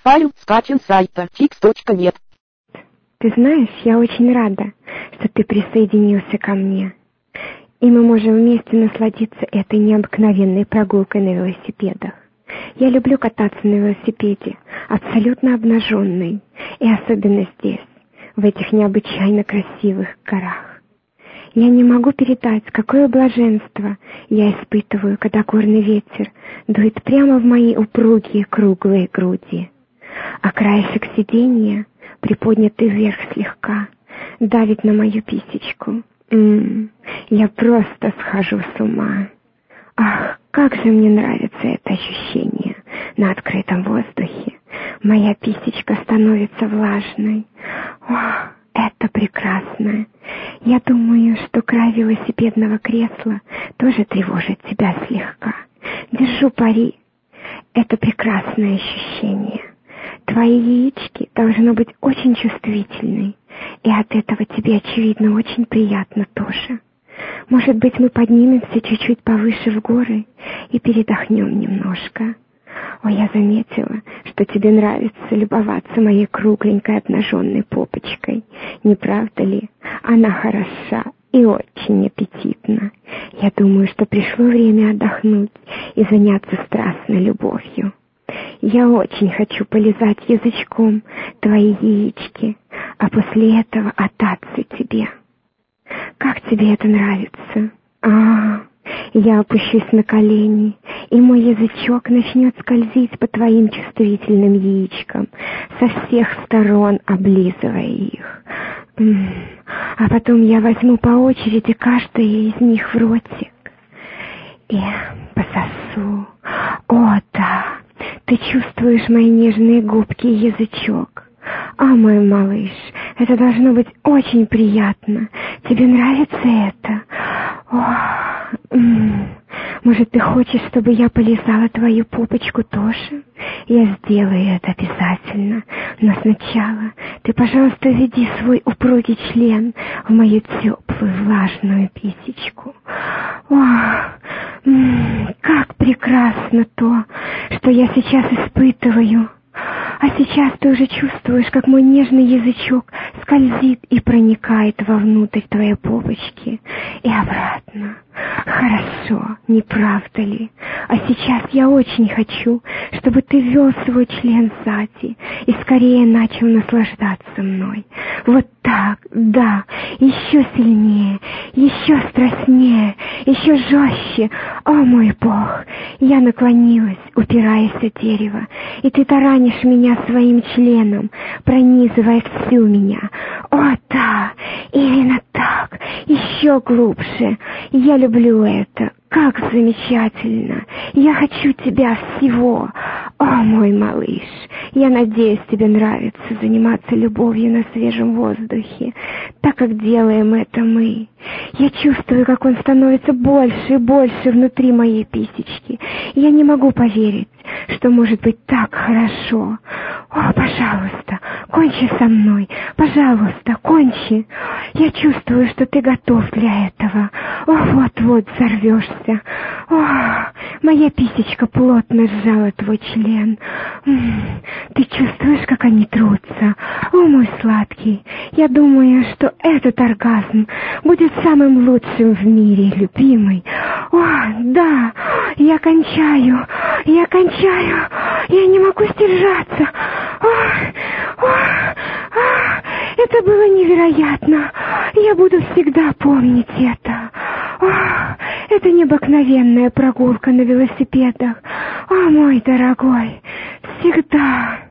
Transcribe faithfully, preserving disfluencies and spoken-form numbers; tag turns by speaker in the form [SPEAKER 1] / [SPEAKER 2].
[SPEAKER 1] Файл скачан с сайта фикс точка нет.
[SPEAKER 2] Ты знаешь, я очень рада, что ты присоединился ко мне. И мы можем вместе насладиться этой необыкновенной прогулкой на велосипедах. Я люблю кататься на велосипеде, абсолютно обнаженной, и особенно здесь, в этих необычайно красивых горах. Я не могу передать, какое блаженство я испытываю, когда горный ветер дует прямо в мои упругие круглые груди, а краешек сиденья, приподнятый вверх слегка, давит на мою писечку. М-м, я просто схожу с ума. Ах, как же мне нравится это ощущение на открытом воздухе. Моя писечка становится влажной. Ох, это прекрасно. Я думаю, что край велосипедного кресла тоже тревожит тебя слегка. Держу пари. Это прекрасное ощущение. Твои яички должны быть очень чувствительны, и от этого тебе, очевидно, очень приятно тоже. Может быть, мы поднимемся чуть-чуть повыше в горы и передохнем немножко. О, я заметила, что тебе нравится любоваться моей кругленькой обнаженной попочкой. Не правда ли? Она хороша и очень аппетитна. Я думаю, что пришло время отдохнуть и заняться страстной любовью. Я очень хочу полизать язычком твои яички, а после этого отдаться тебе. Как тебе это нравится? А, я опущусь на колени, и мой язычок начнет скользить по твоим чувствительным яичкам, со всех сторон облизывая их. А потом я возьму по очереди каждое из них в ротик и пососу. О, да, ты чувствуешь мои нежные губки и язычок? А, мой малыш, это должно быть очень приятно. Тебе нравится это? О, м-м. Может, ты хочешь, чтобы я полизала твою попочку тоже? Я сделаю это обязательно. Но сначала ты, пожалуйста, введи свой упругий член в мою теплую влажную писечку. О, м-м, как прекрасно то, что я сейчас испытываю. А сейчас ты уже чувствуешь, как мой нежный язычок скользит и проникает вовнутрь твоей попочки и обратно. Хорошо, не правда ли? А сейчас я очень хочу, чтобы ты ввел свой член сзади и скорее начал наслаждаться мной. Вот так, да, еще сильнее, еще страстнее, еще жестче. О, мой Бог, я наклонилась, упираясь в дерево, и ты таранишь меня своим членом, пронизывая всю меня. О, да, именно так, еще глубже. Я люблю это. Как замечательно! Я хочу тебя всего. О, мой малыш, я надеюсь, тебе нравится заниматься любовью на свежем воздухе, так как делаем это мы. Я чувствую, как он становится больше и больше внутри моей писечки. Я не могу поверить, что может быть так хорошо. О, пожалуйста, кончи со мной. Пожалуйста, кончи. Я чувствую, что ты готов для этого. О, вот-вот взорвешься. О, моя писечка плотно сжала твой член. М-м, ты чувствуешь, как они трутся? О, мой сладкий, я думаю, что этот оргазм будет самым лучшим в мире, любимый. О, да, я кончаю, я кончаю, я не могу сдержаться. О, о, о, это было невероятно. Я буду всегда помнить это. О, это необыкновенная прогулка на велосипедах. О, мой дорогой, всегда.